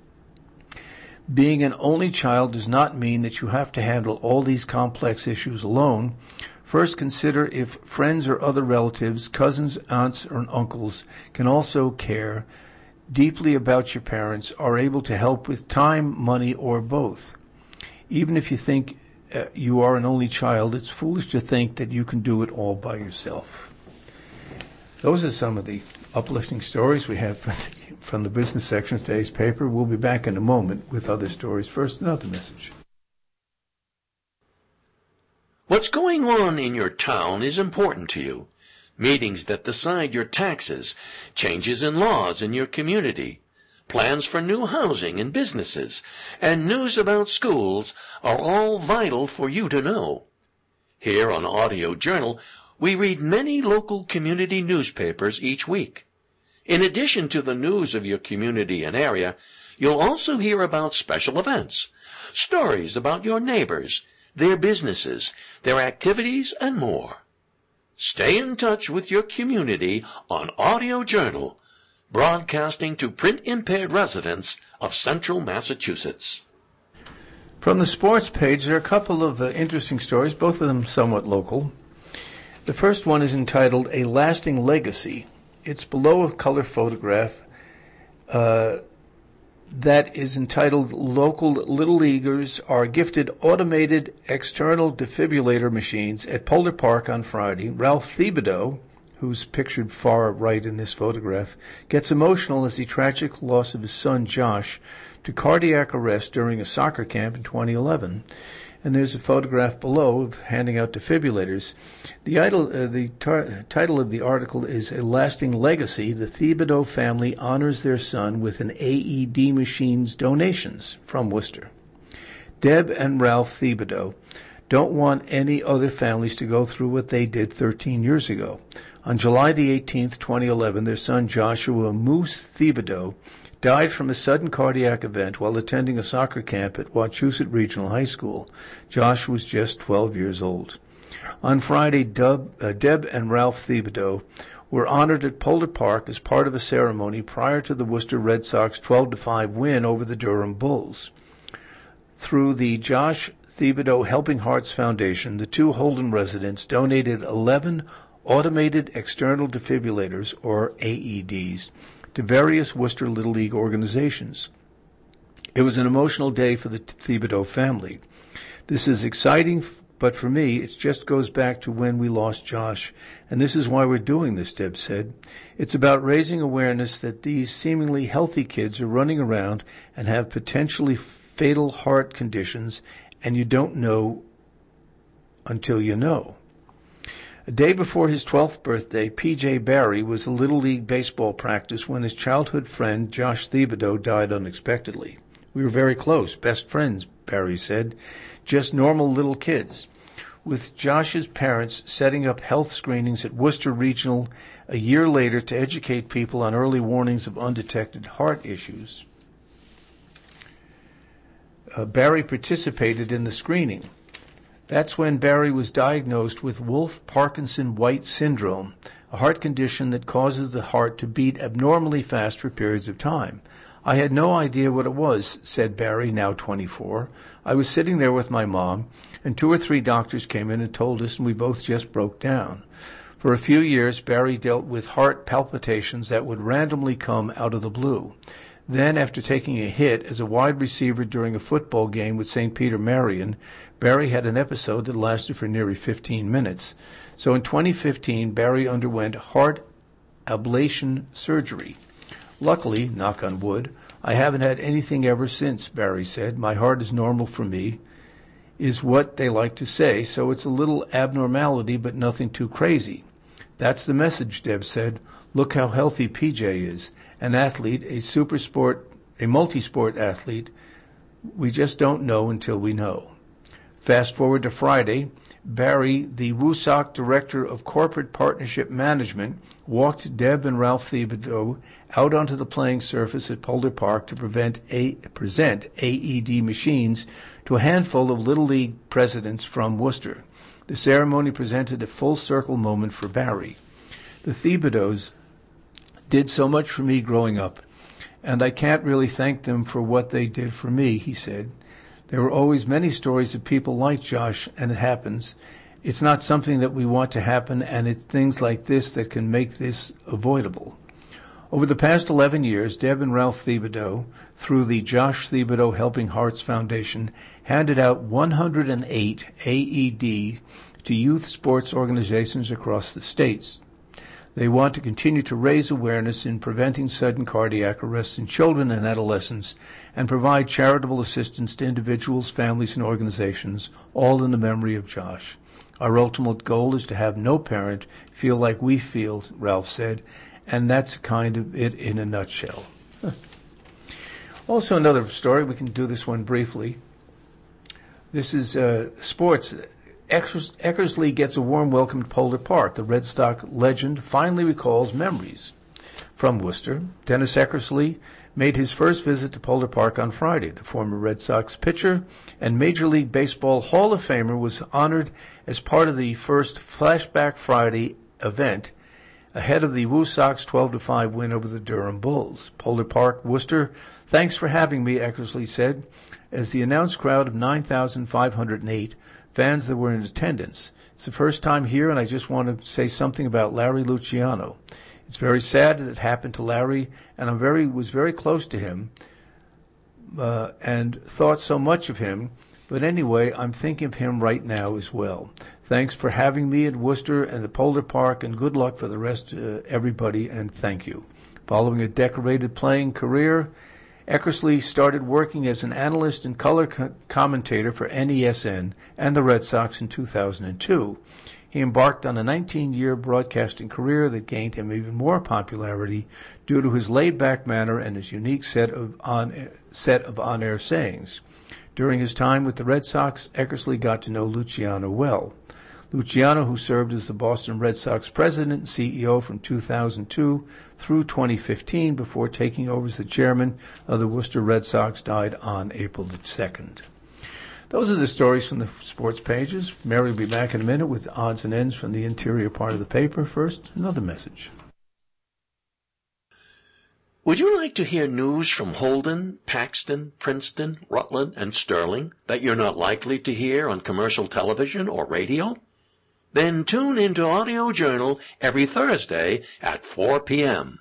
Being an only child does not mean that you have to handle all these complex issues alone. First, consider if friends or other relatives, cousins, aunts, or uncles can also care deeply about your parents, are able to help with time, money, or both. Even if you think you are an only child, it's foolish to think that you can do it all by yourself. Those are some of the uplifting stories we have from the business section of today's paper. We'll be back in a moment with other stories. First, another message. What's going on in your town is important to you. Meetings that decide your taxes, changes in laws in your community, plans for new housing and businesses, and news about schools are all vital for you to know. Here on Audio Journal, we read many local community newspapers each week. In addition to the news of your community and area, you'll also hear about special events, stories about your neighbors, their businesses, their activities, and more. Stay in touch with your community on Audio Journal, broadcasting to print-impaired residents of central Massachusetts. From the sports page, there are a couple of interesting stories, both of them somewhat local. The first one is entitled A Lasting Legacy. It's below a color photograph that is entitled Local Little Leaguers are gifted automated external defibrillator machines at Polar Park on Friday. Ralph Thibodeau, who's pictured far right in this photograph, gets emotional as the tragic loss of his son Josh to cardiac arrest during a soccer camp in 2011. And there's a photograph below of handing out defibrillators. The title of the article is A Lasting Legacy. The Thibodeau family honors their son with an AED machine's donations from Worcester. Deb and Ralph Thibodeau don't want any other families to go through what they did 13 years ago. On July the 18th, 2011, their son Joshua Moose Thibodeau died from a sudden cardiac event while attending a soccer camp at Wachusett Regional High School. Josh was just 12 years old. On Friday, Deb and Ralph Thibodeau were honored at Polar Park as part of a ceremony prior to the Worcester Red Sox 12-5 win over the Durham Bulls. Through the Josh Thibodeau Helping Hearts Foundation, the two Holden residents donated 11 automated external defibrillators, or AEDs, to various Worcester Little League organizations. It was an emotional day for the Thibodeau family. This is exciting, but for me, it just goes back to when we lost Josh, and this is why we're doing this, Deb said. It's about raising awareness that these seemingly healthy kids are running around and have potentially fatal heart conditions, and you don't know until you know. A day before his 12th birthday, P.J. Barry was at Little League baseball practice when his childhood friend, Josh Thibodeau, died unexpectedly. We were very close, best friends, Barry said, just normal little kids. With Josh's parents setting up health screenings at Worcester Regional a year later to educate people on early warnings of undetected heart issues. Barry participated in the screening. That's when Barry was diagnosed with Wolff-Parkinson-White syndrome, a heart condition that causes the heart to beat abnormally fast for periods of time. I had no idea what it was, said Barry, now 24. I was sitting there with my mom, and 2 or 3 doctors came in and told us, and we both just broke down. For a few years, Barry dealt with heart palpitations that would randomly come out of the blue. Then, after taking a hit as a wide receiver during a football game with St. Peter Marion, Barry had an episode that lasted for nearly 15 minutes. So in 2015, Barry underwent heart ablation surgery. Luckily, knock on wood, I haven't had anything ever since, Barry said. My heart is normal for me, is what they like to say, so it's a little abnormality, but nothing too crazy. That's the message, Deb said. Look how healthy PJ is. An athlete, a multi-sport athlete. We just don't know until we know. Fast forward to Friday, Barry, the WUSOC Director of Corporate Partnership Management, walked Deb and Ralph Thibodeau out onto the playing surface at Polar Park to present AED machines to a handful of Little League presidents from Worcester. The ceremony presented a full-circle moment for Barry. The Thibodeaus did so much for me growing up, and I can't really thank them for what they did for me, he said. There were always many stories of people like Josh, and it happens. It's not something that we want to happen, and it's things like this that can make this avoidable. Over the past 11 years, Deb and Ralph Thibodeau, through the Josh Thibodeau Helping Hearts Foundation, handed out 108 AED to youth sports organizations across the states. They want to continue to raise awareness in preventing sudden cardiac arrests in children and adolescents and provide charitable assistance to individuals, families, and organizations, all in the memory of Josh. Our ultimate goal is to have no parent feel like we feel, Ralph said, and that's kind of it in a nutshell. Also another story, we can do this one briefly. This is sports. Eckersley gets a warm welcome to Polar Park. The Red Sox legend finally recalls memories. From Worcester, Dennis Eckersley made his first visit to Polar Park on Friday. The former Red Sox pitcher and Major League Baseball Hall of Famer was honored as part of the first Flashback Friday event ahead of the WUSOC's 12-5 win over the Durham Bulls. Polar Park, Worcester, thanks for having me, Eckersley said, as the announced crowd of 9,508 fans that were in attendance. It's the first time here, and I just want to say something about Larry Luciano. It's very sad that it happened to Larry, and I was very close to him and thought so much of him. But anyway, I'm thinking of him right now as well. Thanks for having me at Worcester and the Polar Park, and good luck for the rest of everybody, and thank you. Following a decorated playing career, Eckersley started working as an analyst and color commentator for NESN and the Red Sox in 2002. He embarked on a 19-year broadcasting career that gained him even more popularity due to his laid-back manner and his unique set of on-air sayings. During his time with the Red Sox, Eckersley got to know Luciano well. Luciano, who served as the Boston Red Sox president and CEO from 2002 through 2015 before taking over as the chairman of the Worcester Red Sox, died on April the 2nd. Those are the stories from the sports pages. Mary will be back in a minute with odds and ends from the interior part of the paper. First, another message. Would you like to hear news from Holden, Paxton, Princeton, Rutland, and Sterling that you're not likely to hear on commercial television or radio? Then tune into Audio Journal every Thursday at 4 p.m.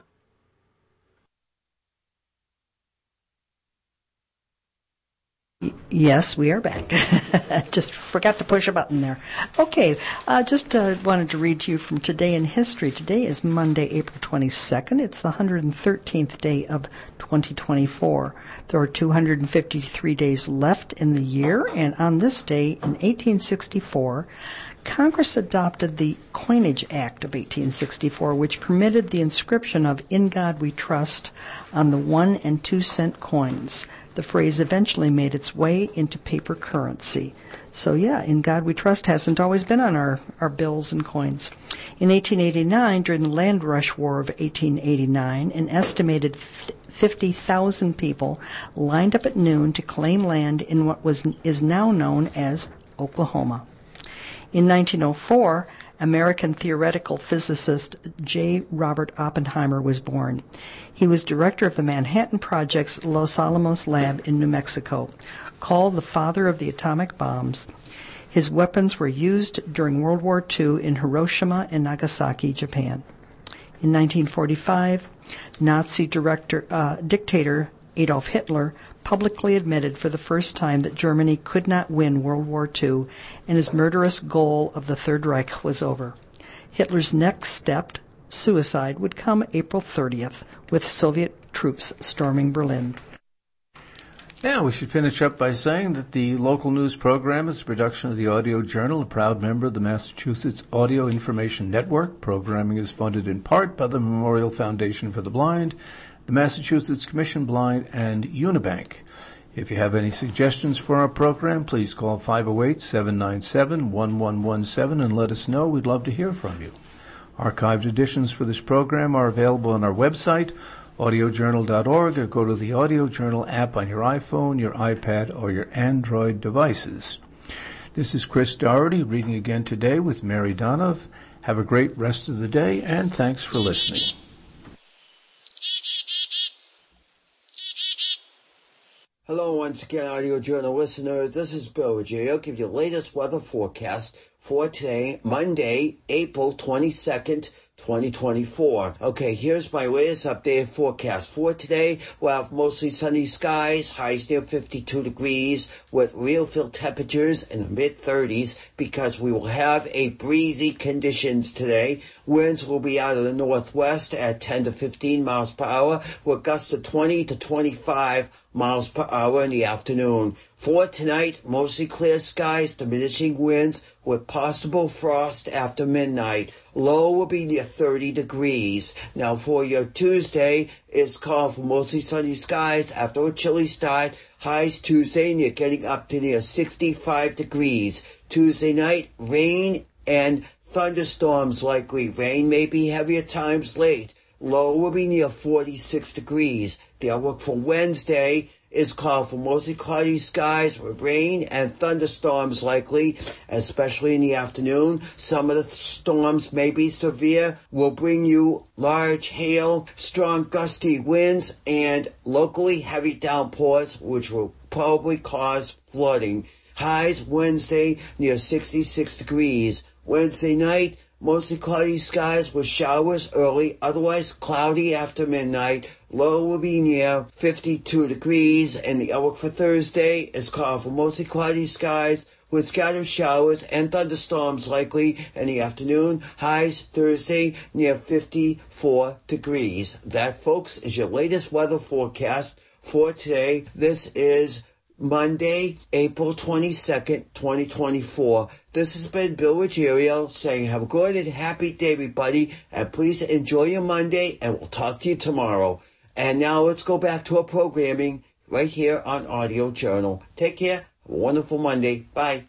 Yes, we are back. Just forgot to push a button there. Okay, just wanted to read to you from Today in History. Today is Monday, April 22nd. It's the 113th day of 2024. There are 253 days left in the year, and on this day in 1864, Congress adopted the Coinage Act of 1864, which permitted the inscription of "In God We Trust" on the 1 and 2 cent coins. The phrase eventually made its way into paper currency. So yeah, "In God We Trust" hasn't always been on our bills and coins. In 1889, during the land rush war of 1889, an estimated 50,000 people lined up at noon to claim land in what is now known as Oklahoma. In 1904, American theoretical physicist J. Robert Oppenheimer was born. He was director of the Manhattan Project's Los Alamos lab in New Mexico. Called the father of the atomic bombs, his weapons were used during World War II in Hiroshima and Nagasaki, Japan. In 1945, Nazi dictator Adolf Hitler publicly admitted for the first time that Germany could not win World War II, and his murderous goal of the Third Reich was over. Hitler's next step, suicide, would come April 30th, with Soviet troops storming Berlin. Now, we should finish up by saying that the local news program is a production of the Audio Journal, a proud member of the Massachusetts Audio Information Network. Programming is funded in part by the Memorial Foundation for the Blind, the Massachusetts Commission Blind, and Unibank. If you have any suggestions for our program, please call 508-797-1117 and let us know. We'd love to hear from you. Archived editions for this program are available on our website, audiojournal.org, or go to the Audio Journal app on your iPhone, your iPad, or your Android devices. This is Chris Doherty reading again today with Mary Donoff. Have a great rest of the day, and thanks for listening. Hello once again, Audio Journal listeners. This is Bill Ruggiero. I'll give you the latest weather forecast for today, Monday, April 22nd, 2024. Okay, here's my latest updated forecast. For today, we'll have mostly sunny skies, highs near 52 degrees, with real feel temperatures in the mid-30s, because we will have a breezy conditions today. Winds will be out of the northwest at 10 to 15 miles per hour, with gusts of 20 to 25 miles per hour in the afternoon. For tonight, mostly clear skies, diminishing winds, with possible frost after midnight. Low will be near 30 degrees. Now for your Tuesday, it's called for mostly sunny skies after a chilly start. Highs Tuesday near getting up to near 65 degrees. Tuesday night, rain and thunderstorms likely. Rain may be heavy at times late. Low will be near 46 degrees. The outlook for Wednesday is called for mostly cloudy skies with rain and thunderstorms likely, especially in the afternoon. Some of the storms may be severe, will bring you large hail, strong gusty winds, and locally heavy downpours, which will probably cause flooding. Highs Wednesday near 66 degrees. Wednesday night, mostly cloudy skies with showers early, otherwise cloudy after midnight. Low will be near 52 degrees, and the outlook for Thursday is called for mostly cloudy skies with scattered showers and thunderstorms likely in the afternoon. Highs Thursday near 54 degrees. That, folks, is your latest weather forecast for today. This is Monday, April 22nd, 2024. This has been Bill Ruggiero saying have a good and happy day, everybody, and please enjoy your Monday, and we'll talk to you tomorrow. And now let's go back to our programming right here on Audio Journal. Take care. Have a wonderful Monday. Bye.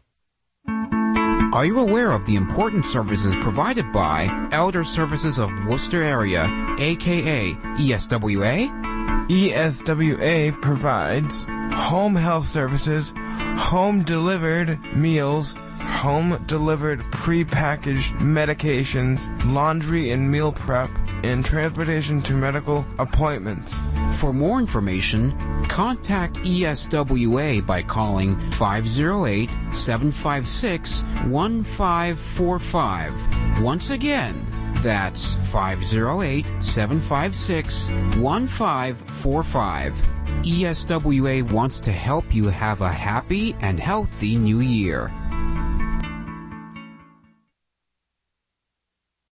Are you aware of the important services provided by Elder Services of Worcester Area, aka ESWA? ESWA provides home health services, home delivered meals, home delivered prepackaged medications, laundry and meal prep, and transportation to medical appointments. For more information, contact ESWA by calling 508-756-1545. Once again, that's 508-756-1545. ESWA wants to help you have a happy and healthy new year.